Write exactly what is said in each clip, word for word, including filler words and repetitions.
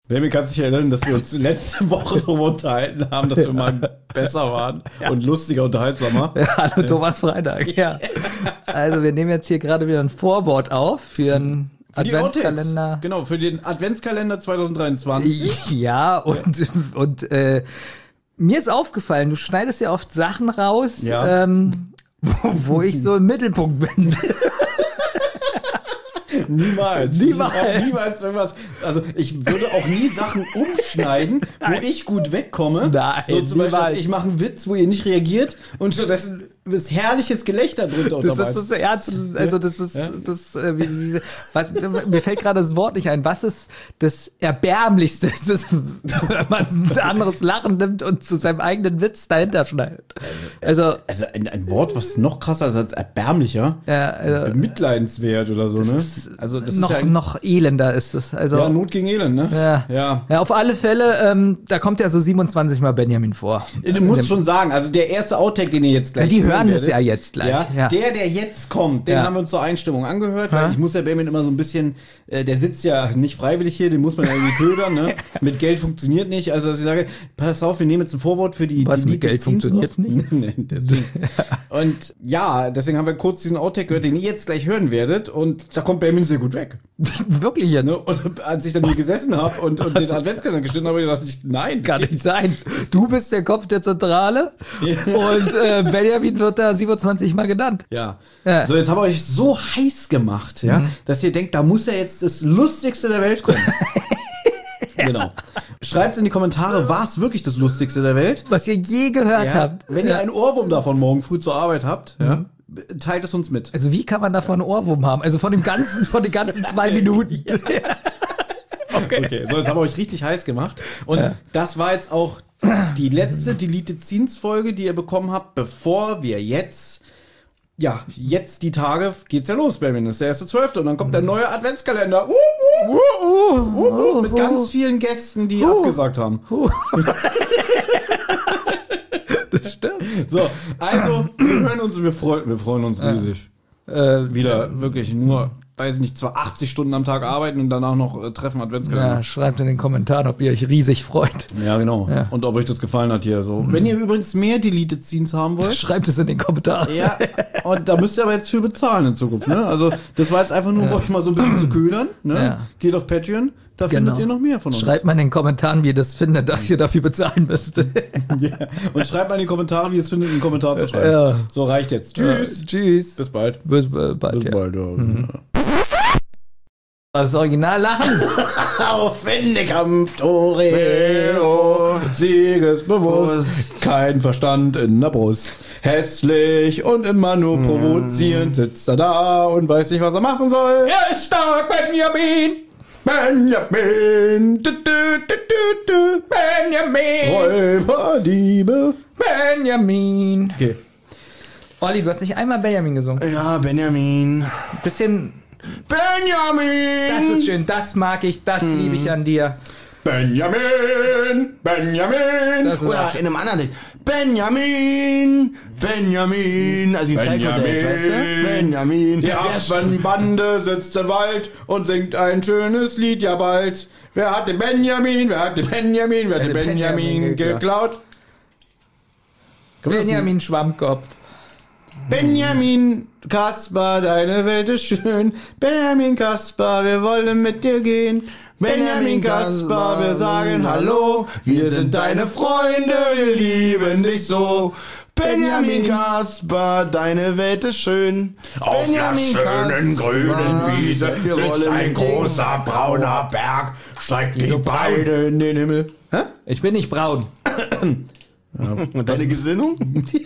Benjamin, kannst du dich erinnern, dass wir uns letzte Woche darüber unterhalten haben, dass wir mal besser waren ja. und lustiger, unterhaltsamer? Ja, hallo ja. Thomas Freitag, ja. Also wir nehmen jetzt hier gerade wieder ein Vorwort auf für einen für Adventskalender. Genau, für den Adventskalender zwanzig dreiundzwanzig. Ja, und, ja. und äh, mir ist aufgefallen, du schneidest ja oft Sachen raus, ja. ähm, wo, wo ich so im Mittelpunkt bin. Niemals. Niemals. Ich niemals irgendwas. Also ich würde auch nie Sachen umschneiden, wo Nein. ich gut wegkomme. Nein, so zum niemals. Beispiel, ich mache einen Witz, wo ihr nicht reagiert und stattdessen ist herrliches Gelächter drunter. Das ist das Ernst. Also das ist ja? das. Äh, wie, wie, was, mir fällt gerade das Wort nicht ein. Was ist das Erbärmlichste? Das ist, wenn man ein anderes Lachen nimmt und zu seinem eigenen Witz dahinter schneidet. Also, also ein, ein Wort, was noch krasser ist als erbärmlicher, ja, also, bemitleidenswert oder so, ne? Ist, also das noch ist ja noch elender ist es. Also ja, Not gegen Elend, ne? Ja. Ja. ja auf alle Fälle. Ähm, da kommt ja so siebenundzwanzig Mal Benjamin vor. Du musst schon sagen, also der erste Outtake, den ihr jetzt gleich ja, die hören das ja jetzt gleich. Ja, ja. Der, der jetzt kommt, den ja. haben wir uns zur Einstimmung angehört, weil ja. ich muss ja Benjamin immer so ein bisschen, äh, der sitzt ja nicht freiwillig hier, den muss man ja irgendwie ködern, ne? Mit Geld funktioniert nicht, also dass ich sage, pass auf, wir nehmen jetzt ein Vorwort für die... Was, die mit Geld funktioniert nicht? Nee, deswegen. Und ja, deswegen haben wir kurz diesen Outtake gehört, den ihr jetzt gleich hören werdet und da kommt Benjamin sehr gut weg. Wirklich jetzt? Ne? Und als ich dann hier gesessen habe und, und den Adventskalender geschnitten habe, dachte ich, nein. Kann nicht sein. Du bist der Kopf der Zentrale ja. und äh, Benjamin wird da siebenundzwanzig Mal genannt. Ja. ja. So, jetzt haben wir euch so heiß gemacht, ja, mhm. dass ihr denkt, da muss ja jetzt das Lustigste der Welt kommen. ja. Genau. Schreibt in die Kommentare, war es wirklich das Lustigste der Welt? Was ihr je gehört ja. habt. Wenn ja. ihr einen Ohrwurm davon morgen früh zur Arbeit habt, mhm. ja, teilt es uns mit. Also wie kann man davon einen Ohrwurm haben? Also von dem ganzen, von den ganzen zwei Minuten. Ja. Okay. okay, so, jetzt haben wir euch richtig heiß gemacht. Und ja. das war jetzt auch die letzte Deleted Scenes Folge, die ihr bekommen habt, bevor wir jetzt, ja, jetzt die Tage geht's ja los, Benjamin. Das ist der erste Zwölfte und dann kommt der neue Adventskalender. Uh, uh, uh, uh, uh, uh, mit ganz vielen Gästen, die uh, abgesagt haben. Uh. Das stimmt. So, also, wir hören uns und wir freuen, wir freuen uns riesig. Äh, Wieder äh, wirklich nur, weiß ich nicht, zwar achtzig Stunden am Tag arbeiten und danach noch äh, treffen Adventskalender. Ja, schreibt in den Kommentaren, ob ihr euch riesig freut. Ja, genau. Ja. Und ob euch das gefallen hat hier so. Mhm. Wenn ihr übrigens mehr Deleted Scenes haben wollt, schreibt es in den Kommentaren. Ja, und da müsst ihr aber jetzt für bezahlen in Zukunft, ne? Also, das war jetzt einfach nur, um ja. euch mal so ein bisschen zu ködern, ne? Ja. Geht auf Patreon. Da genau. findet ihr noch mehr von uns. Schreibt mal in den Kommentaren, wie ihr das findet, dass ihr dafür bezahlen müsst. ja. Und schreibt mal in die Kommentare, wie ihr es findet, einen Kommentar zu schreiben. Ja. So, reicht jetzt. Tschüss. Ja, tschüss. Bis bald. Bis äh, bald. Bis ja. bald. Ja. Mhm. Das Original lachen. Auf in den Kampf, Torero, siegesbewusst, kein Verstand in der Brust. Hässlich und immer nur provozierend sitzt er da und weiß nicht, was er machen soll. Er ist stark, Benjamin. Benjamin, du, du, du, du, du. Benjamin, Räuberdiebe, Benjamin. Okay. Olli, du hast nicht einmal Benjamin gesungen. Ja, Benjamin. Bisschen. Benjamin. Das ist schön, das mag ich, das hm. liebe ich an dir. Benjamin, Benjamin. Das ist Oder in einem anderen Lied. Benjamin, Benjamin. Also wie Psycho Dad, weißt du? Benjamin. Die Affenbande sitzt im Wald und singt ein schönes Lied ja bald. Wer hat den Benjamin, wer hat den Benjamin, wer hat den Benjamin, Benjamin geklaut? Benjamin Schwammkopf. Benjamin Kaspar, deine Welt ist schön. Benjamin Kaspar, wir wollen mit dir gehen. Benjamin Kaspar, wir sagen Hallo. Wir sind deine Freunde, wir lieben dich so. Benjamin Kaspar, deine Welt ist schön. Auf Benjamin der schönen Kaspar, grünen Wiese wir sitzt wollen ein mit großer brauner Berg, steigt die Beine in den Himmel. Hä? Ich bin nicht braun. Ja. Und deine Gesinnung? Ich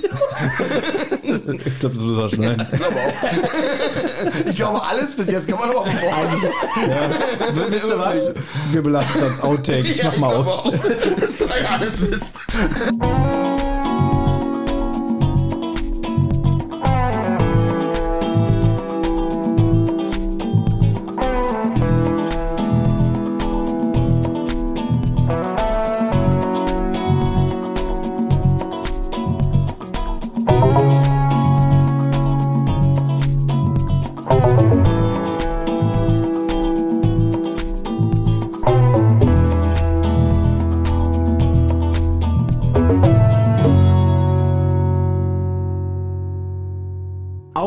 glaube, das müssen wir schneiden. Ich glaube auch. Ich glaube, alles bis jetzt kann man aber auch brauchen. Ja. Wisst ihr was? Wir belassen es als Outtake. Ich mach mal aus. Alles Mist.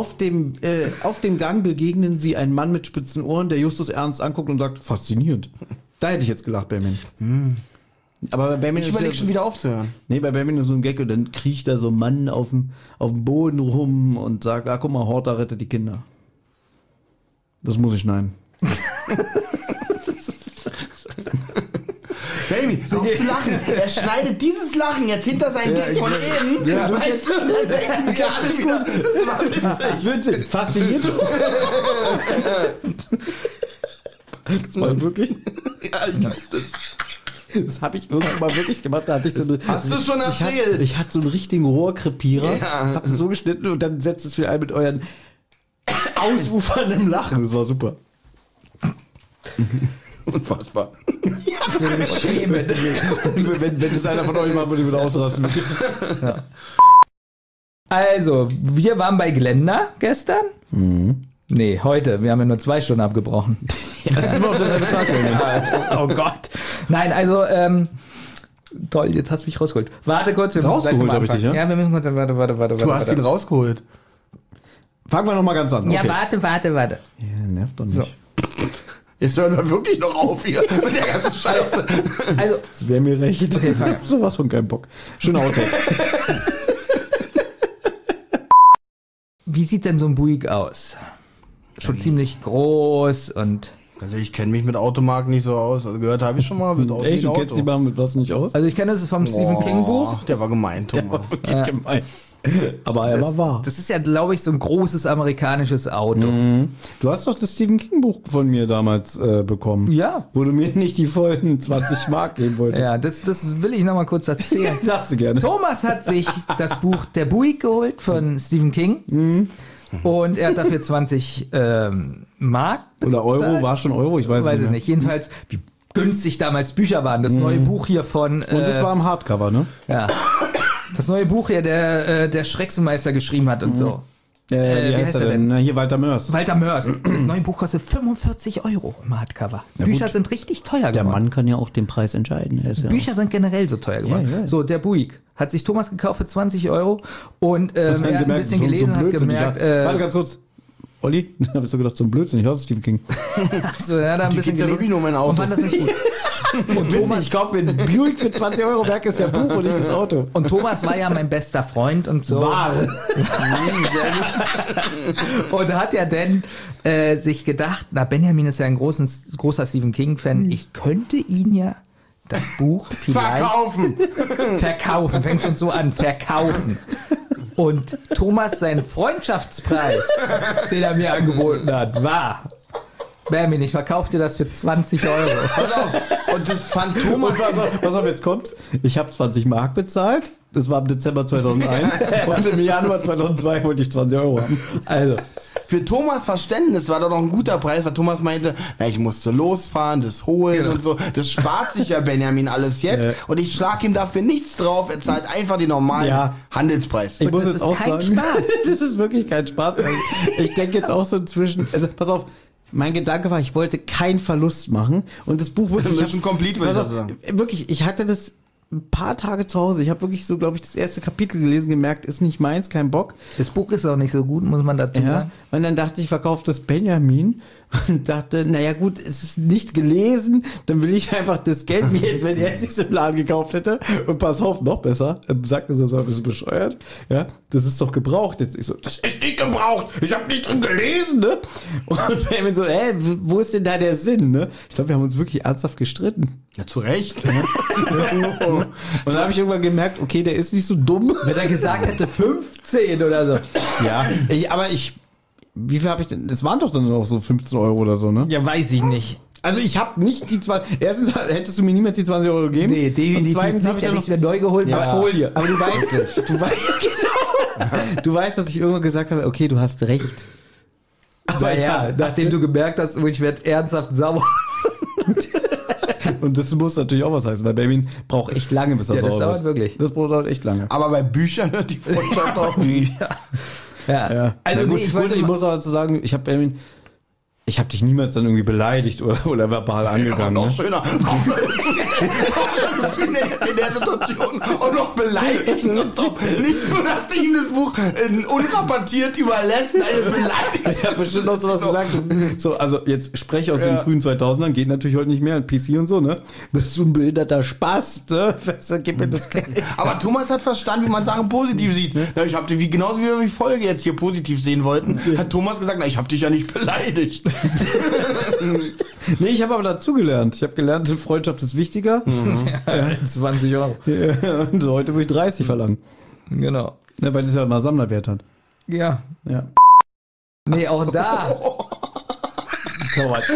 auf dem, äh, auf dem Gang begegnen sie einen Mann mit spitzen Ohren, der Justus ernst anguckt und sagt, faszinierend. Da hätte ich jetzt gelacht, Benjamin. Hm. Aber bei Benjamin Ich überlege schon wieder aufzuhören. Nee, bei Benjamin ist so ein Gag und dann kriecht da so ein Mann auf dem, auf dem Boden rum und sagt, ah, guck mal, Horta rettet die Kinder. Das muss ich schneiden. Baby, so auf zu lachen. Er schneidet dieses Lachen jetzt hinter seinen Ja, Gag von ich- eben. ja. Weißt du, dann denken wir alle wieder, das war witzig. Witzig, fasziniert. Das war wirklich. Ja, ich glaub, das Das habe ich irgendwann mal wirklich gemacht. Da hatte ich so eine, Hast du schon ich erzählt? hatte, ich hatte so einen richtigen Rohrkrepierer, Ja. hab das so geschnitten und dann setzt es wieder ein mit euren ausufernden Lachen. Das war super. unfassbar. Ich würde mich schämen. wenn, wenn das einer von euch mal würde, ich wieder ausrasten. Ja. Also, wir waren bei Glenda gestern. Mhm. Nee, heute. Wir haben ja nur zwei Stunden abgebrochen. Das ist immer auf derselbe Tag. Oh Gott. Nein, also, ähm, toll, jetzt hast du mich rausgeholt. Warte kurz. Wir müssen Rausgeholt gleich noch mal hab ich dich, anfangen. ja? Ja, wir müssen kurz, warte, warte, warte, Du warte. hast warte. ihn rausgeholt. Fangen wir nochmal ganz an. Ja, Okay. warte, warte, warte. Ja, nervt doch nicht. Jetzt hören wir wirklich noch auf hier mit der ganzen Scheiße. Also, Das wäre mir recht. Okay, Ich fang hab sowas von keinen Bock. Schöner Outtake. wie sieht denn so ein Buick aus? Schon ziemlich groß und... Also ich kenne mich mit Automarken nicht so aus. Also gehört habe ich schon mal, wird aussehen Echt, wie du ein kennst Auto. die mal mit was nicht aus? Also ich kenne das vom Stephen King Buch. Der war gemein, Thomas. Okay, gemein. Aber er war wahr. Das ist ja, glaube ich, so ein großes amerikanisches Auto. Du hast doch das Stephen King Buch von mir damals äh, bekommen. Ja. Wo du mir nicht die vollen zwanzig Mark geben wolltest. Ja, das, das will ich noch mal kurz erzählen. Sagst du gerne. Thomas hat sich das Buch Der Buick geholt von Stephen King. Und er hat dafür zwanzig ähm, Mark Oder Euro, bezahlt. war schon Euro, ich weiß, Weiß ich nicht. nicht. Jedenfalls, wie günstig damals Bücher waren. Das neue Buch hier von... Und es äh, war im Hardcover, ne? ja, das neue Buch hier, der, äh, der Schrecksenmeister geschrieben hat und so. Äh, wie, heißt er denn? Na, hier Walter Mörs. Walter Mörs. Das neue Buch kostet fünfundvierzig Euro im Hardcover. Ja, Bücher gut. sind richtig teuer Der geworden. Mann kann ja auch den Preis entscheiden. Er ist ja Bücher sind generell so teuer geworden. Ja, ja. So, der Buick hat sich Thomas gekauft für zwanzig Euro und ähm, Dann er hat ein gemerkt, bisschen so- so gelesen und hat blödsinnig. gemerkt, Ja. Warte äh, ganz kurz. Olli, da bist du gedacht, so ein Blödsinn, ich hasse Stephen King. so, er hat ein Die bisschen geht's ja wirklich gelesen nur um mein und Auto. fand das nicht gut. Und Thomas, ich kaufe mir einen Buick für zwanzig Euro, Werk ist ja Buch und nicht das Auto. Und Thomas war ja mein bester Freund und so. Wahr. Und hat ja dann äh, sich gedacht, na, Benjamin ist ja ein großen, großer Stephen King-Fan, ich könnte ihn ja das Buch vielleicht Verkaufen! verkaufen. Fängt schon so an, verkaufen. Und Thomas, sein Freundschaftspreis, den er mir angeboten hat, war, Benjamin, ich verkaufe dir das für zwanzig Euro. Pass auf. Und das fand Thomas... Und pass auf, pass auf, jetzt kommt. Ich habe zwanzig Mark bezahlt. Das war im Dezember zweitausendeins. Und im Januar zweitausendzwei wollte ich zwanzig Euro haben. Also, Für Thomas Verständnis war doch noch ein guter Preis, weil Thomas meinte, na, ich musste losfahren, das holen und so. Das spart sich ja Benjamin alles jetzt. Ja. Und ich schlag ihm dafür nichts drauf. Er zahlt einfach den normalen Ja. Handelspreis. ich muss das jetzt ist auch kein sagen, Spaß. das ist wirklich kein Spaß. Also, ich denke jetzt auch so inzwischen, also pass auf, mein Gedanke war, ich wollte keinen Verlust machen und das Buch wirklich... ich Mission hab's- complete, würde ich pass auf, sagen. Wirklich, ich hatte das ein paar Tage zu Hause. Ich habe wirklich so, glaube ich, das erste Kapitel gelesen, gemerkt, ist nicht meins, kein Bock. Das Buch ist auch nicht so gut, muss man dazu Ja. sagen. Und dann dachte ich, verkaufe das Benjamin und dachte, naja gut, es ist nicht gelesen, dann will ich einfach das Geld, wie jetzt, wenn er es sich im Laden gekauft hätte. Und pass auf, noch besser, ähm, sagte so, so ein bisschen bescheuert, ja, das ist doch gebraucht. Jetzt ich so, das ist nicht gebraucht, ich habe nicht drin gelesen, ne? Und Benjamin so, hä, wo ist denn da der Sinn, ne? Ich glaube, wir haben uns wirklich ernsthaft gestritten. Ja, zu Recht. Und dann habe ich irgendwann gemerkt, okay, der ist nicht so dumm. Wenn er gesagt hätte fünfzehn oder so. Ja, ich, aber ich, wie viel habe ich denn, das waren doch dann noch so fünfzehn Euro oder so, ne? Ja, weiß ich nicht. Also ich habe nicht die zwanzig, erstens hättest du mir niemals die zwanzig Euro gegeben. Nee, definitiv Und zweitens nicht. habe ich Der dann hat noch mir neu geholt mit Ja. Folie. aber du weißt, du weißt, genau. Du weißt, dass ich irgendwann gesagt habe, okay, du hast recht. Aber Naja, ja, nachdem du gemerkt hast, oh, ich werde ernsthaft sauer. und das muss natürlich auch was heißen, weil Benjamin braucht echt lange, bis er Ja, das sauer dauert wird. wirklich. Das dauert echt lange. Aber bei Büchern hört die Freundschaft auch. Ja. Ja. Also Na gut, nee, ich gut, wollte ich mal- muss aber dazu sagen, ich habe Benjamin, Ich habe dich niemals dann irgendwie beleidigt oder, oder verbal angegangen. Ja, noch Ne? schöner. Warum solltest du denn, warum solltest du denn jetzt in der Situation auch noch beleidigen? Und so? Nicht nur, dass du ihm das Buch äh, unrabattiert überlässt, nein, beleidigt. Ich habe bestimmt noch sowas gesagt. So, also jetzt spreche aus ja. den frühen zweitausendern, geht natürlich heute nicht mehr, P C und so, ne? Bist du ein behinderter Spaß, ne? Gib mir das Geld. Aber Thomas hat verstanden, wie man Sachen positiv sieht. Ja, ich hab dich, wie, genauso wie wir die Folge jetzt hier positiv sehen wollten, hat Thomas gesagt, na, ich habe dich ja nicht beleidigt. Nee, ich habe aber dazugelernt. Ich habe gelernt, Freundschaft ist wichtiger. Mhm. Ja, zwanzig Euro. Ja, und heute will ich dreißig verlangen. Genau. Ja, weil es ja mal Sammlerwert hat. Ja. Ja. Nee, auch da. So was.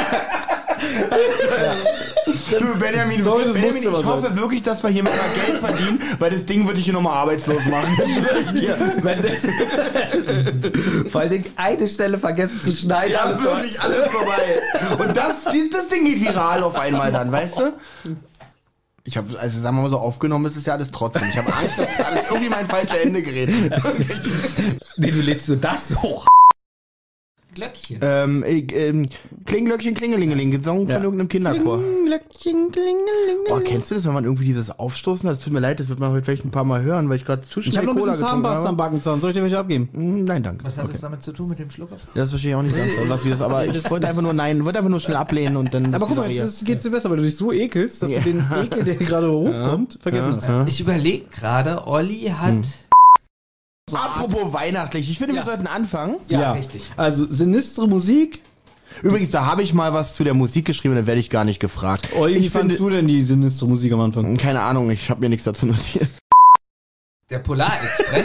Du, Benjamin, so, Benjamin ich hoffe sein. wirklich, dass wir hier mal Geld verdienen, weil das Ding würde ich hier nochmal arbeitslos machen. Ja, wenn das vor allen Dingen eine Stelle vergessen zu schneiden. Ja, alles wirklich alles vorbei. Und das, das Ding geht viral auf einmal dann, weißt du? Ich habe, also sagen wir mal so, aufgenommen ist es ja alles trotzdem. Ich habe Angst, dass das alles irgendwie mein falsches Ende gerät. Nee, du lädst nur das hoch. Glöckchen. Ähm, äh, ähm, Klinglöckchen, Klingelingeling, gesungen ja. von irgendeinem Kinderchor. Klinglöckchen, Klingelingeling. Oh, kennst du das, wenn man irgendwie dieses Aufstoßen hat? Es tut mir leid, das wird man heute vielleicht ein paar Mal hören, weil ich gerade zu schnell ich hab noch Cola ein bisschen Zahnpasta am Backenzahn. Soll ich dir welche abgeben? Nein, danke. Was hat okay. das damit zu tun mit dem Schluck auf? Das verstehe ich auch nicht ganz, was wie das, aber ich wollte einfach nur nein, wollte einfach nur schnell ablehnen und dann. Aber guck mal, jetzt geht's dir besser, weil du dich so ekelst, dass ja. du den Ekel, der gerade hochkommt, vergessen ja. hast. Ja. Ich überlege gerade, Olli hat. Hm. So apropos weihnachtlich, ich finde, ja. wir sollten anfangen. Ja, ja, richtig. Also sinistre Musik. Übrigens, da habe ich mal was zu der Musik geschrieben, da werde ich gar nicht gefragt. Oh, wie ich fandst du denn die sinistre Musik am Anfang? Keine Ahnung, ich habe mir nichts dazu notiert. Der Polarexpress.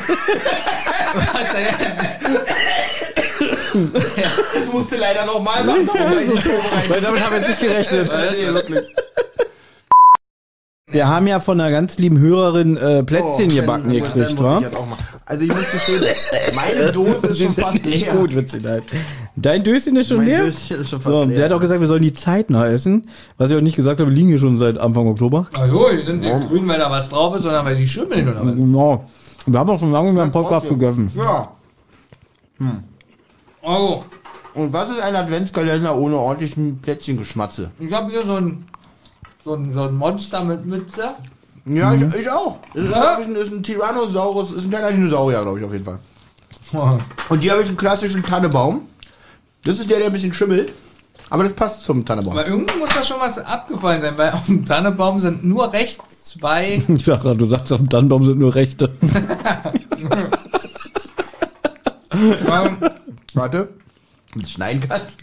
Das musste leider nochmal machen. Weil damit haben wir jetzt nicht gerechnet. Nee, wirklich. Wir haben ja von einer ganz lieben Hörerin äh, Plätzchen oh, gebacken dann, gekriegt, wa? Also ich muss gestehen, meine Dose ist schon fast leer. Nicht gut, wird's leid. Dein Döschen ist schon mein leer? Döschen ist schon fast so, leer. Der hat auch gesagt, wir sollen die zeitnah essen. Was ich auch nicht gesagt habe, wir liegen hier schon seit Anfang Oktober. Achso, die sind nicht oh. grün, weil da was drauf ist, sondern weil die schimmeln oder was? Genau. Wir haben auch schon lange mehr einen Podcast gegessen. Ja. Hm. Oh. Und was ist ein Adventskalender ohne ordentlichen Plätzchengeschmatze? Ich habe hier so ein, so ein, so ein Monster mit Mütze. Ja, mhm. ich, ich auch. Das ist, ja? ein, ist ein Tyrannosaurus, ist ein kleiner Dinosaurier, glaube ich, auf jeden Fall. Oh. Und hier habe ich einen klassischen Tannebaum. Das ist der, der ein bisschen schimmelt. Aber das passt zum Tannebaum. Aber irgendwie muss da schon was abgefallen sein, weil auf dem Tannebaum sind nur rechts zwei... Ich sag grad, du sagst, auf dem Tannenbaum sind nur Rechte. Warte. Wenn du schneiden kannst.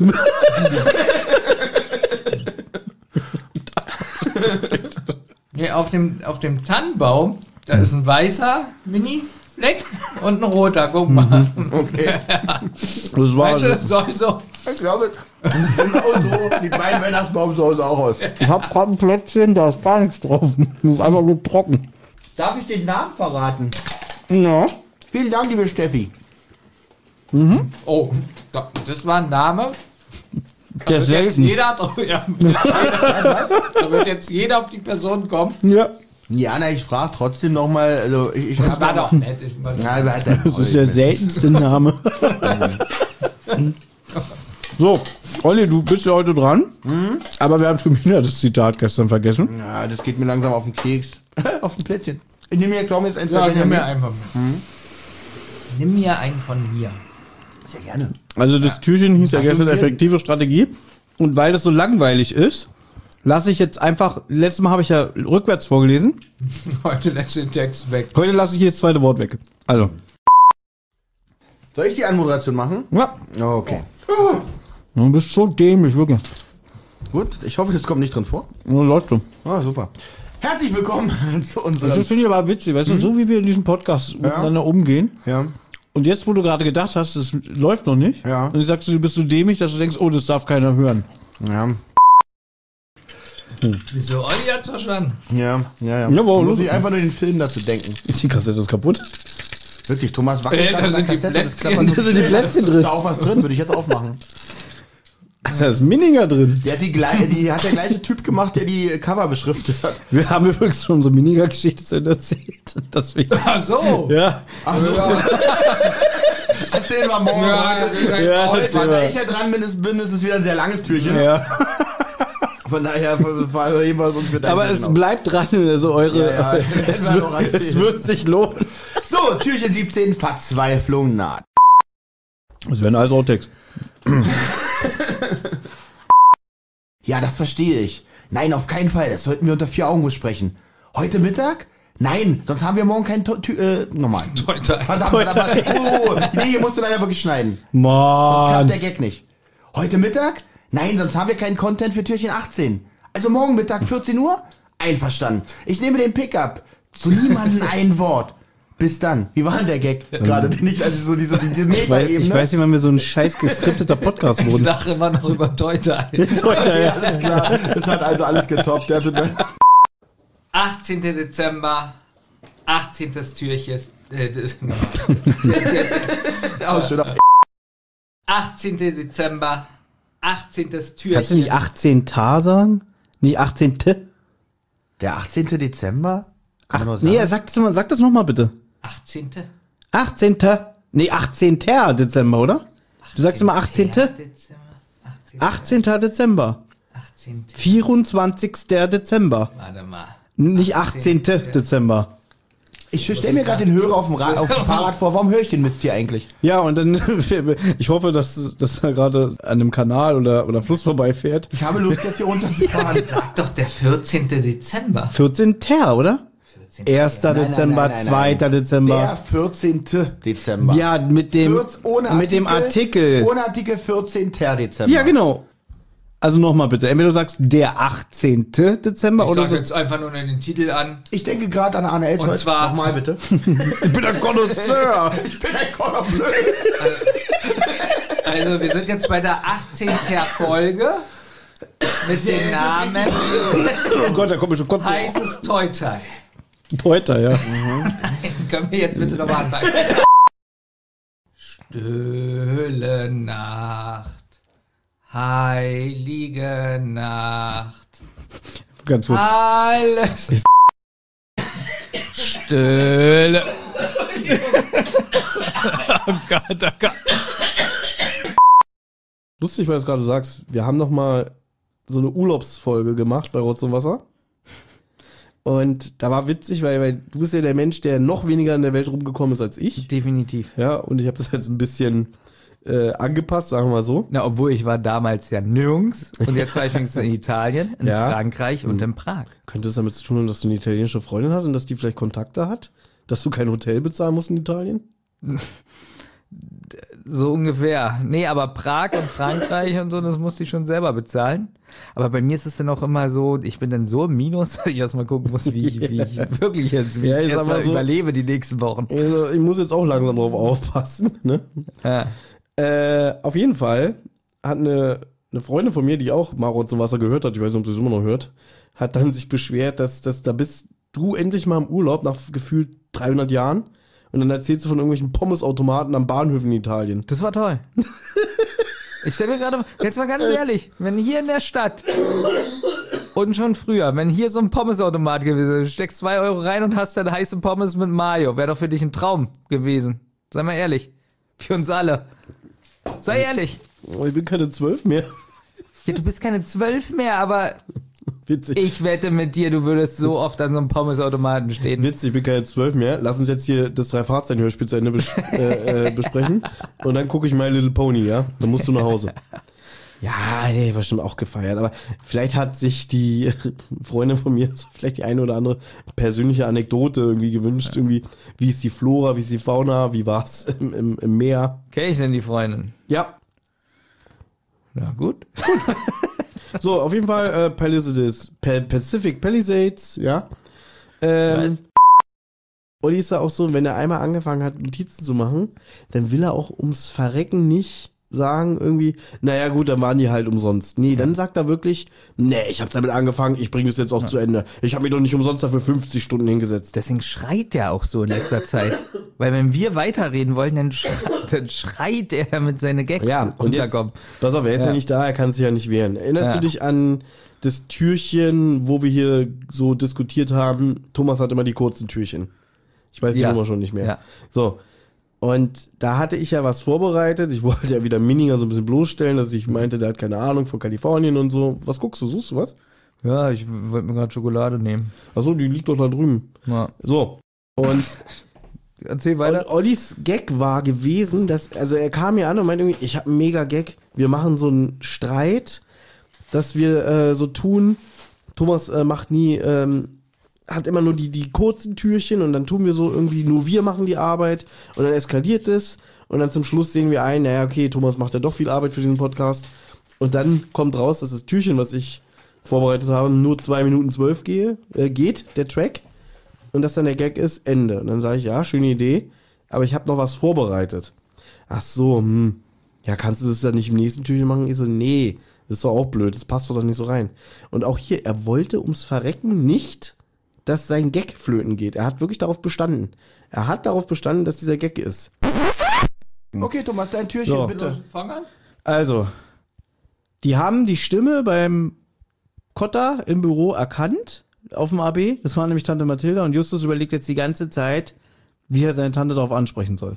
Nee, auf dem, auf dem Tannenbaum, da ist ein weißer Mini-Fleck und ein roter, guck mal. Okay. Das war also, das soll so. Ich glaube, genau so sieht mein Weihnachtsbaum zu Hause auch aus. Ich hab gerade ein Plätzchen, da ist gar nichts drauf. Das ist einfach nur trocken. Darf ich den Namen verraten? Ja. Vielen Dank, liebe Steffi. Mhm. Oh, das war ein Name. Der da, wird jetzt jeder, ja, jeder, da wird jetzt jeder auf die Person kommen. Ja. Ja, na, ich frage trotzdem nochmal. Also ich, ich das war doch nett. Ich ja, das ist der seltenste Name. So, Olli, du bist ja heute dran. Mhm. Aber wir haben schon wieder das Zitat gestern vergessen. Ja, das geht mir langsam auf den Keks. Auf den Plätzchen. Ich nehme mir, glaube ich, jetzt ein ja, nimm mir einen von mir. Mhm. Nimm mir einen von mir. Sehr gerne. Also das ja. Türchen hieß ja also gestern effektive Strategie. Und weil das so langweilig ist, lasse ich jetzt einfach, letztes Mal habe ich ja rückwärts vorgelesen. Heute lässt den Text weg. Heute lasse ich hier das zweite Wort weg. Also. Soll ich die Anmoderation machen? Ja. Okay. Oh. Du bist so dämlich, wirklich. Gut, ich hoffe, das kommt nicht drin vor. Ja, läuft schon. Ah, super. Herzlich willkommen zu unserem... Das finde ich aber witzig, weißt du, mhm. so wie wir in diesem Podcast ja. miteinander umgehen. Ja. Und jetzt, wo du gerade gedacht hast, es läuft noch nicht. Ja. Und ich sagst du, bist so dämlich, dass du denkst, oh, das darf keiner hören. Ja. Hm. Wieso? Olli hat's verstanden. Ja, ja, ja. ja warum muss ich einfach nur den Film dazu denken. Ist die Kassette ist kaputt? Wirklich, Thomas wackelt äh, gerade da sind die Plätzchen. Da sind die Plätzchen drin. Ist da auch was drin? Würde ich jetzt aufmachen. Da ist Mininger drin. Der hat, die, die hat der gleiche Typ gemacht, der die Cover beschriftet hat. Wir haben übrigens schon unsere Mininger-Geschichte zu Ende erzählt. Das Ach so. Ja. Ach so. Ja. Erzähl erzählen wir morgen. Ja, heute, ja, ja, heute, erzählen weil wir. ich ja dran bin, ist, bin, ist es wieder ein sehr langes Türchen. Ja. Von daher verheben wir uns mit Aber es bleibt dran, also eure. Ja, ja. Es, wird, es wird sich lohnen. So, Türchen siebzehn, Verzweiflung naht. Das wären alles Outtakes. Ja, das verstehe ich. Nein, auf keinen Fall. Das sollten wir unter vier Augen besprechen. Heute Mittag? Nein, sonst haben wir morgen keinen... To- Tü- äh, nochmal. Verdammt, verdammt. Oh, nee, hier musst du leider wirklich schneiden. Das Mann. klappt der Gag nicht. Heute Mittag? Nein, sonst haben wir keinen Content für Türchen achtzehn. Also morgen Mittag vierzehn Uhr? Einverstanden. Ich nehme den Pickup. Zu niemandem ein Wort. Bis dann. Wie war denn der Gag gerade? Nicht, also so diese, diese Ich weiß, Metaebene. ich weiß nicht, wann wir so ein scheiß geskripteter Podcast Ich wurden. lache immer noch über Teuter. Teuter, Ja, ja. alles klar. Das hat also alles getoppt. Der tut mir- achtzehnten Dezember, achtzehntes Türchen. Äh, das- Ja, schön. achtzehnten Dezember, achtzehntes Türchen. Kannst du nicht achtzehn Ta sagen? Nicht achtzehn Der achtzehnten Dezember? Kann man nur Nee, sagen. sag das, mal, sag das nochmal bitte. achtzehnten achtzehnter Nee, achtzehnter Dezember, oder? Du sagst immer achtzehnter Dezember, achtzehnter Dezember. achtzehnten vierundzwanzigster Dezember. Warte mal. Nicht achtzehnter Dezember. Ich stelle mir gerade den Hörer auf dem, Ra- auf dem Fahrrad vor. Warum höre ich den Mist hier eigentlich? Ja, und dann, ich hoffe, dass, dass er gerade an einem Kanal oder, oder Fluss vorbeifährt. Ich habe Lust, jetzt hier runterzufahren. Sag doch der vierzehnten Dezember. vierzehnter oder? erster Nein, nein, Dezember, nein, nein, nein. zweiter Der Dezember. vierzehnten Dezember. Ja, mit dem, Vierz- ohne mit dem Artikel. Ohne Artikel vierzehnten Dezember. Ja, genau. Also nochmal bitte. Entweder du sagst der achtzehnte Dezember Ich oder sag so. jetzt einfach nur den Titel an. Ich denke gerade an Arne Elsholz. Und zwar- Nochmal bitte. Ich bin ein Connoisseur. Ich bin ein Call of Bleu. Also wir sind jetzt bei der achtzehnten Folge mit dem Namen Oh Gott, da kommt mir schon Kotze. Heißes Teutai. Teuter, ja. Können wir jetzt bitte nochmal anfangen? Stille Nacht, heilige Nacht, Ganz kurz. alles Stille. Oh Gott, oh Gott. Lustig, weil du es gerade sagst, wir haben noch mal so eine Urlaubsfolge gemacht bei Rotz und Wasser. Und da war witzig, weil, weil du bist ja der Mensch, der noch weniger in der Welt rumgekommen ist als ich. Definitiv. Ja, und ich habe das jetzt ein bisschen äh, angepasst, sagen wir mal so. Na, obwohl ich war damals ja nirgends und jetzt war ich wenigstens in Italien, in Ja. Frankreich und in Prag. Könnte es damit zu tun haben, dass du eine italienische Freundin hast und dass die vielleicht Kontakte hat? Dass du kein Hotel bezahlen musst in Italien? So ungefähr. Nee, aber Prag und Frankreich und so, das musste ich schon selber bezahlen. Aber bei mir ist es dann auch immer so, ich bin dann so im Minus, dass ich erstmal gucken muss, wie ich, wie ich wirklich jetzt, wie Ja, ich ich sag erstmal mal so- überlebe die nächsten Wochen. Also, ich muss jetzt auch langsam drauf aufpassen. Ne? Ja. Äh, auf jeden Fall hat eine, eine Freundin von mir, die auch mal Rotz und Wasser gehört hat, ich weiß nicht, ob sie es immer noch hört, hat dann sich beschwert, dass, dass da bist du endlich mal im Urlaub nach gefühlt dreihundert Jahren und dann erzählst du von irgendwelchen Pommesautomaten am Bahnhof in Italien. Das war toll. Ich stelle mir gerade, jetzt mal ganz ehrlich, wenn hier in der Stadt und schon früher, wenn hier so ein Pommesautomat gewesen wäre, du steckst zwei Euro rein und hast dann heiße Pommes mit Mayo, wäre doch für dich ein Traum gewesen. Sei mal ehrlich. Für uns alle. Sei ehrlich. Oh, ich bin keine zwölf mehr. Ja, du bist keine zwölf mehr, aber Witzig. ich wette mit dir, du würdest so oft an so einem Pommesautomaten stehen. Witzig, ich bin keine zwölf mehr. Lass uns jetzt hier das Drei-Fahrzeichen-Hörspiel zu Ende bes äh, äh, besprechen. Und dann gucke ich My Little Pony, ja? Dann musst du nach Hause. Ja, nee, war bestimmt auch gefeiert. Aber vielleicht hat sich die Freundin von mir so vielleicht die eine oder andere persönliche Anekdote irgendwie gewünscht. Irgendwie, wie ist die Flora, wie ist die Fauna, wie war's im, im, im Meer? Kenn ich denn die Freundin? Ja, Na gut. so, auf jeden Fall äh, Palisades, Pa- Pacific Palisades, ja. Ähm, Was? Olli ist da auch so, wenn er einmal angefangen hat, Notizen zu machen, dann will er auch ums Verrecken nicht sagen irgendwie, naja gut, dann waren die halt umsonst. Nee, dann sagt er wirklich, nee, ich hab damit angefangen, ich bringe das jetzt auch zu Ende. Ich habe mich doch nicht umsonst dafür fünfzig Stunden hingesetzt. Deswegen schreit der auch so in letzter Zeit. Weil wenn wir weiterreden wollen, dann schreit, dann schreit er, damit seine Gags Ja, und jetzt, unterkommen. pass auf, er ist ja. Ja. nicht da, er kann sich ja nicht wehren. Erinnerst Ja. du dich an das Türchen, wo wir hier so diskutiert haben? Thomas hat immer die kurzen Türchen. Ich weiß die Ja. Nummer schon nicht mehr. Ja. So. Und da hatte ich ja was vorbereitet. Ich wollte ja wieder Mininger so ein bisschen bloßstellen, dass ich meinte, der hat keine Ahnung von Kalifornien und so. Was guckst du? Suchst du was? Ja, ich wollte mir gerade Schokolade nehmen. Achso, die liegt doch da drüben. Ja. So. Und erzähl weiter. Und Ollis Gag war gewesen, dass, also er kam mir an und meinte irgendwie, ich habe einen mega Gag. Wir machen so einen Streit, dass wir äh, so tun. Thomas äh, macht nie, ähm, hat immer nur die, die kurzen Türchen und dann tun wir so irgendwie, nur wir machen die Arbeit und dann eskaliert es und dann zum Schluss sehen wir ein, naja, okay, Thomas macht ja doch viel Arbeit für diesen Podcast und dann kommt raus, dass das Türchen, was ich vorbereitet habe, nur zwei Minuten zwölf gehe, äh, geht, der Track, und dass dann der Gag ist, Ende. Und dann sage ich, ja, schöne Idee, aber ich habe noch was vorbereitet. Ach so, hm, ja, kannst du das dann nicht im nächsten Türchen machen? Ich so, nee, das ist doch auch blöd, das passt doch nicht so rein. Und auch hier, er wollte ums Verrecken nicht, dass sein Gag flöten geht. Er hat wirklich darauf bestanden. Er hat darauf bestanden, dass dieser Gag ist. Okay, Thomas, dein Türchen, So. bitte. Fang an. Also, die haben die Stimme beim Kotter im Büro erkannt, auf dem A B. Das war nämlich Tante Mathilda und Justus überlegt jetzt die ganze Zeit, wie er seine Tante darauf ansprechen soll.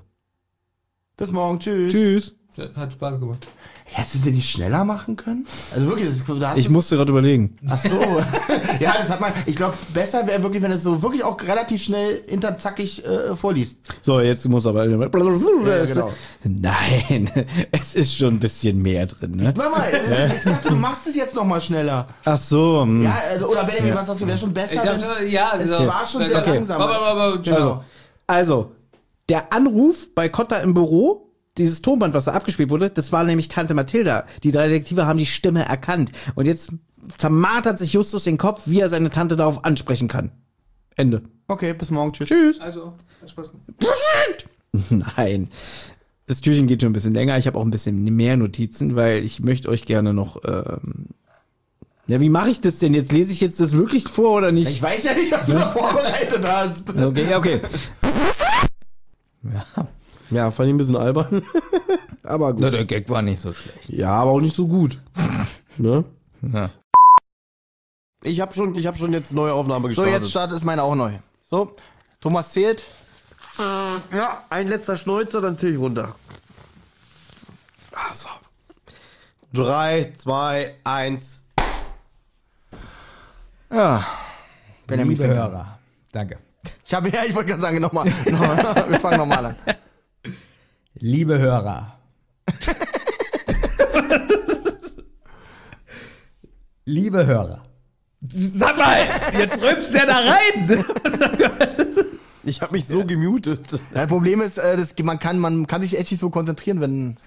Bis morgen, tschüss. Tschüss. Hat Spaß gemacht. Hättest du den nicht schneller machen können? Also wirklich, das, du hast Ich es- musste gerade überlegen. Ach so. Ja, das hat man. Ich glaube, besser wäre wirklich, wenn es so wirklich auch relativ schnell hinterzackig äh, vorliest. So, jetzt muss aber... Ja, genau. Nein, es ist schon ein bisschen mehr drin, ne? Mach mal, äh, ich dachte, du machst es jetzt nochmal schneller. Ach so. hm. Ja, also, oder Benjamin, was sagst du, wäre schon besser? Ich wenn's- dachte, ja, es so. war schon sehr Okay. langsam. Aber, aber, aber, Genau. Also, der Anruf bei Kotter im Büro, dieses Tonband, was da abgespielt wurde, das war nämlich Tante Mathilda. Die drei Detektive haben die Stimme erkannt. Und jetzt zermartert sich Justus den Kopf, wie er seine Tante darauf ansprechen kann. Ende. Okay, bis morgen, tschüss. Tschüss. Also, hat Spaß gemacht. Nein. Das Türchen geht schon ein bisschen länger. Ich habe auch ein bisschen mehr Notizen, weil ich möchte euch gerne noch... Ähm ja, wie mache ich das denn jetzt? Lese ich jetzt das wirklich vor oder nicht? Ich weiß ja nicht, was du da vorbereitet hast. Okay, okay. Ja. Ja, fand ich ein bisschen albern. Aber gut. Na, der Gag war nicht so schlecht. Ja, aber auch nicht so gut. Ne? Ja. Ich habe schon, ich hab schon jetzt neue Aufnahme So, gestartet. jetzt startet es meine auch neu. So, Thomas zählt. Ja, ein letzter Schnäuzer, dann zähl ich runter. Also. Drei, zwei, eins. Ja. Benjamin Liebe fängt an. Hörer, danke. Ich habe ja, ich wollte gerade sagen, nochmal. Noch, wir fangen nochmal an. Liebe Hörer. Liebe Hörer. Sag mal, jetzt rülpst der da rein. Ich habe mich so gemutet. Das Problem ist, äh, das, man, kann, man kann sich echt nicht so konzentrieren, wenn.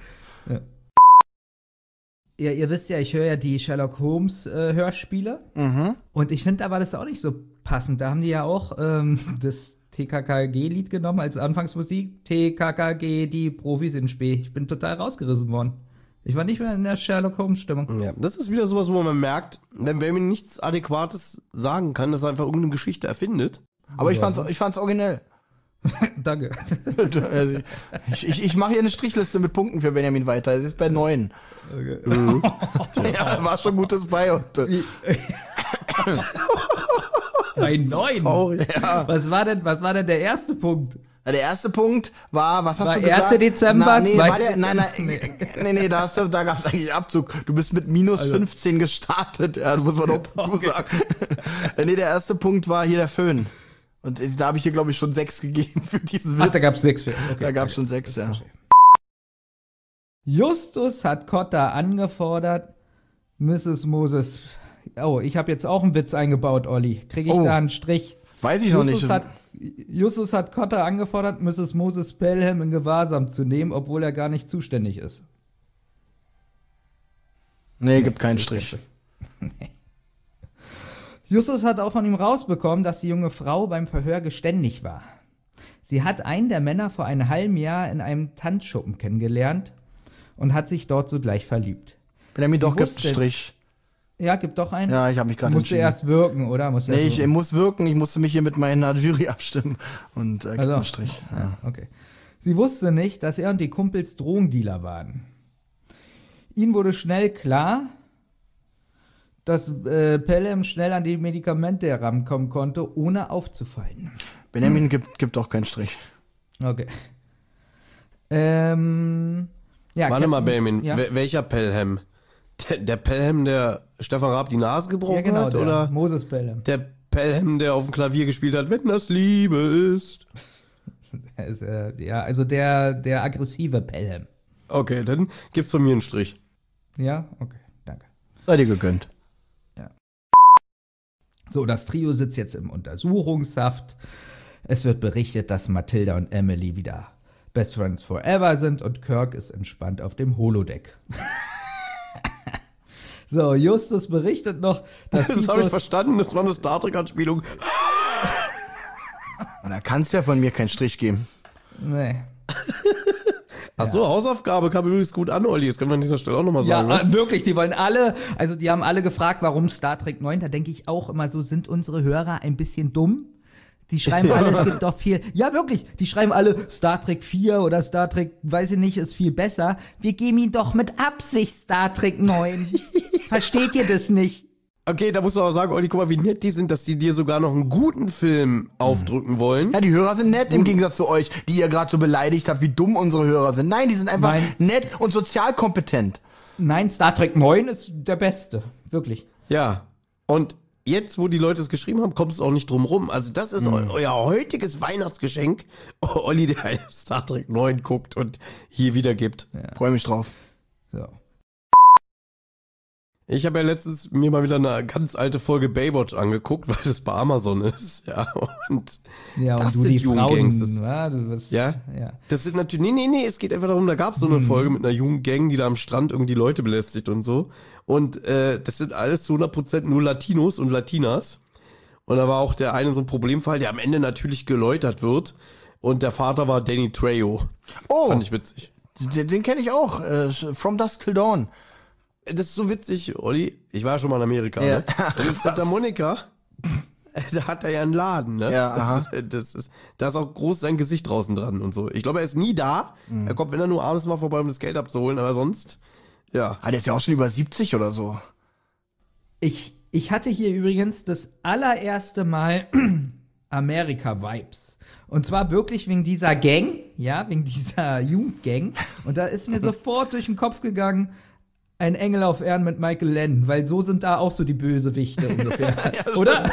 Ja, ihr wisst ja, ich höre ja die Sherlock Holmes äh, Hörspiele. Mhm. Und ich finde aber das auch nicht so passend. Da haben die ja auch ähm, das T K K G-Lied genommen als Anfangsmusik. T K K G, die Profis in Spee. Ich bin total rausgerissen worden. Ich war nicht mehr in der Sherlock Holmes-Stimmung. Ja, das ist wieder sowas, wo man merkt, wenn Benjamin nichts Adäquates sagen kann, dass er einfach irgendeine Geschichte erfindet. Aber ich fand's, ich fand's originell. Danke. Also, ich ich, ich mache hier eine Strichliste mit Punkten für Benjamin weiter. Es ist bei neun. Mhm. Ja, war schon Gutes bei heute. Bei neun. Traurig. Was war denn, was war denn der erste Punkt? Der erste Punkt war, was hast War du gesagt? erster Dezember, Na, nee, zweiter war der, nein, nein, nee, nee, da, hast du, da gab's eigentlich Abzug. Du bist mit minus fünfzehn gestartet. Ja, du musst man doch dazu sagen. Nee, der erste Punkt war hier der Föhn. Und da habe ich hier, glaube ich, schon sechs gegeben für diesen Witz. Ach, da gab's sechs. Okay, Da gab's okay. schon sechs, ja. Justus hat Kotter angefordert, Misses Moses. Oh, ich habe jetzt auch einen Witz eingebaut, Olli. Kriege ich Oh. da einen Strich? Weiß ich noch Justus nicht. hat, Justus hat Kotter angefordert, Misses Moses Pelham in Gewahrsam zu nehmen, obwohl er gar nicht zuständig ist. Nee, gibt keinen Strich. Justus hat auch von ihm rausbekommen, dass die junge Frau beim Verhör geständig war. Sie hat einen der Männer vor einem halben Jahr in einem Tanzschuppen kennengelernt und hat sich dort sogleich verliebt. Benjamin, Sie doch, gibt wusste- Strich. Ja, gibt doch einen. Ja, ich habe mich gerade Musste entschieden. erst wirken, oder? Musste Nee, erst ich wirken. muss wirken. Ich musste mich hier mit meiner Jury abstimmen. Und äh, gibt Also. einen Strich. Ja. Okay. Sie wusste nicht, dass er und die Kumpels Drogendealer waren. Ihnen wurde schnell klar, dass äh, Pelham schnell an die Medikamente herankommen konnte, ohne aufzufallen. Benjamin gibt, gibt auch keinen Strich. Okay. Ähm, ja, Warte Captain- mal, Benjamin, ja. wel- welcher Pelham? Der, der Pelham, der Stefan Raab die Nase gebrochen Ja, genau, hat? der Oder Moses Pelham. der Pelham, der auf dem Klavier gespielt hat, wenn das Liebe ist? Er ist, äh, ja, also der, der aggressive Pelham. Okay, dann gibt's von mir einen Strich. Ja, okay, danke. Sei dir gegönnt. So, das Trio sitzt jetzt im Untersuchungshaft. Es wird berichtet, dass Matilda und Emily wieder Best Friends Forever sind und Kirk ist entspannt auf dem Holodeck. So, Justus berichtet noch, dass Das habe ich Titus- verstanden, das war eine Star Trek-Anspielung. Da kann's ja von mir keinen Strich geben. Nee. Ach so, Hausaufgabe kam übrigens gut an, Olli. Das können wir an dieser Stelle auch nochmal Ja, sagen. ne? äh, wirklich, die wollen alle, also die haben alle gefragt, warum Star Trek neun, da denke ich auch immer so, sind unsere Hörer ein bisschen dumm? Die schreiben alle, es gibt doch viel, ja wirklich, die schreiben alle, Star Trek vier oder Star Trek, weiß ich nicht, ist viel besser. Wir geben ihnen doch mit Absicht Star Trek neun. Versteht ihr das nicht? Okay, da musst du aber sagen, Olli, guck mal, wie nett die sind, dass die dir sogar noch einen guten Film aufdrücken wollen. Ja, die Hörer sind nett im Gegensatz zu euch, die ihr gerade so beleidigt habt, wie dumm unsere Hörer sind. Nein, die sind einfach Nein. nett und sozial kompetent. Nein, Star Trek neun ist der beste, wirklich. Ja. Und jetzt, wo die Leute es geschrieben haben, kommt es auch nicht drum rum. Also das ist eu euer heutiges Weihnachtsgeschenk. Olli, der Star Trek neun guckt und hier wiedergibt. Freue mich drauf. So. Ich habe ja letztens mir mal wieder eine ganz alte Folge Baywatch angeguckt, weil das bei Amazon ist. Ja, und Ja, Das und du sind die Frauen, Jugendgangs. ja, du bist, Ja? ja. das sind natürlich, nee, nee, nee, es geht einfach darum, da gab es so eine Folge mit einer Jugendgang, die da am Strand irgendwie Leute belästigt und so. Und äh, das sind alles zu hundert Prozent nur Latinos und Latinas. Und da war auch der eine so ein Problemfall, der am Ende natürlich geläutert wird. Und der Vater war Danny Trejo. Oh, Fand ich witzig. den, den kenne ich auch. Äh, From Dusk Till Dawn. Das ist so witzig, Olli. Ich war ja schon mal in Amerika, Ja. ne? Und in Santa Monica, da hat er ja einen Laden, ne? Ja, aha. Das ist, das ist, da ist auch groß sein Gesicht draußen dran und so. Ich glaube, er ist nie da. Mhm. Er kommt, wenn er nur abends mal vorbei, um das Geld abzuholen, aber sonst, ja. Ah, der ist ja auch schon über siebzig oder so. Ich, ich hatte hier übrigens das allererste Mal Amerika-Vibes. Und zwar wirklich wegen dieser Gang, ja, wegen dieser Jugendgang. Und da ist mir sofort durch den Kopf gegangen, ein Engel auf Erden mit Michael Lennon, weil so sind da auch so die Bösewichte ungefähr. Oder?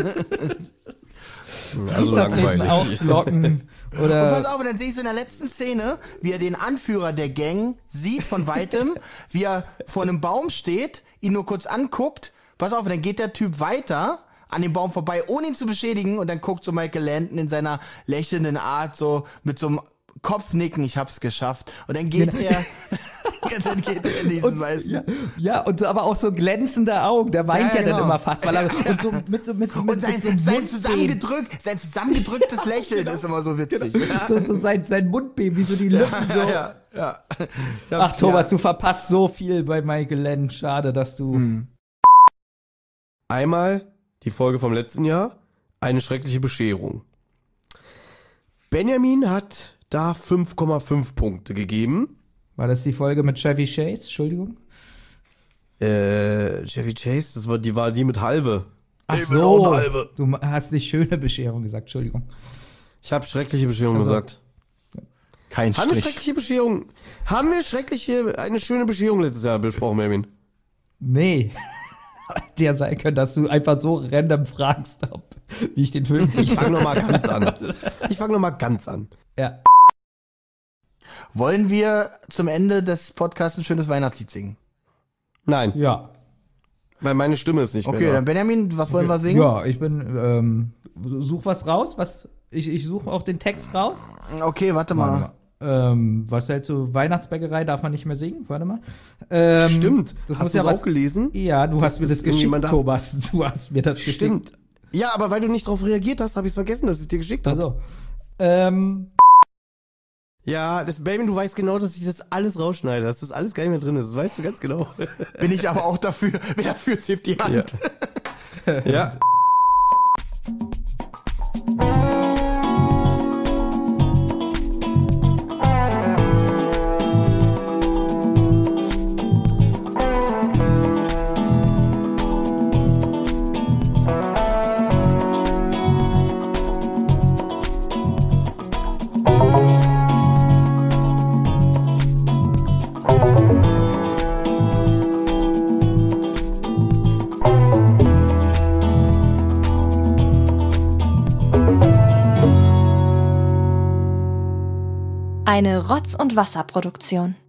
Also Die zertreten auch langweilig. Glocken. Und pass Oder auf, und dann sehe ich so in der letzten Szene, wie er den Anführer der Gang sieht von weitem, wie er vor einem Baum steht, ihn nur kurz anguckt. Pass auf, und dann geht der Typ weiter an dem Baum vorbei, ohne ihn zu beschädigen. Und dann guckt so Michael Landon in seiner lächelnden Art so mit so einem Kopfnicken, ich hab's geschafft. Und dann geht er, ja, dann geht er in diesen weißen. ja, ja, und so, aber auch so glänzende Augen. Der weint Ja, ja, genau. dann immer fast, weil er und so mit so mit so mit, Und sein, mit so einem sein, Mundbeben. zusammengedrückt, sein zusammengedrücktes Lächeln ist immer so witzig. Ja. So, so sein, sein Mundbeben, wie so die Lippen so. Ja, ja. Ach, Thomas, du verpasst so viel bei Michael Lennon. Schade, dass du. Einmal die Folge vom letzten Jahr, eine schreckliche Bescherung. Benjamin hat da fünf Komma fünf Punkte gegeben. War das die Folge mit Chevy Chase? Entschuldigung. Äh, Chevy Chase, das war die, war die mit Halve. Ach Ich bin auch so. ein Halbe. Du hast nicht schöne Bescherung gesagt. Entschuldigung. Ich habe schreckliche Bescherung Also, gesagt. Kein Haben wir Strich. schreckliche Bescherung? Haben wir schreckliche, eine schöne Bescherung letztes Jahr besprochen, Benjamin? Nee. Der sein können, dass du einfach so random fragst, ob, wie ich den Film Ich fange nochmal ganz an. Ich fange nochmal ganz an. Ja. Wollen wir zum Ende des Podcasts ein schönes Weihnachtslied singen? Nein, Ja. weil meine Stimme ist nicht Okay, mehr dann da. Benjamin, was wollen wir singen? Ja, ich bin, ähm, such was raus, was, ich, ich suche auch den Text raus. Okay, warte mal. Warte mal. Ähm, was hältst du? Weihnachtsbäckerei darf man nicht mehr singen? Warte mal. Ähm, Stimmt. Das Hast muss du ja es was auch gelesen? Ja, du hast mir ist das geschickt, irgendjemand da- Thomas. Du hast mir das geschickt. Stimmt. Ja, aber weil du nicht drauf reagiert hast, habe ich es vergessen, dass ich es dir geschickt habe. Also, ähm, Ja, das Baby, du weißt genau, dass ich das alles rausschneide, dass das alles gar nicht mehr drin ist. Das weißt du ganz genau. Bin ich aber auch dafür. Wer dafür ist, hebt die Hand. Ja. Ja. Eine Rotz- und Wasserproduktion.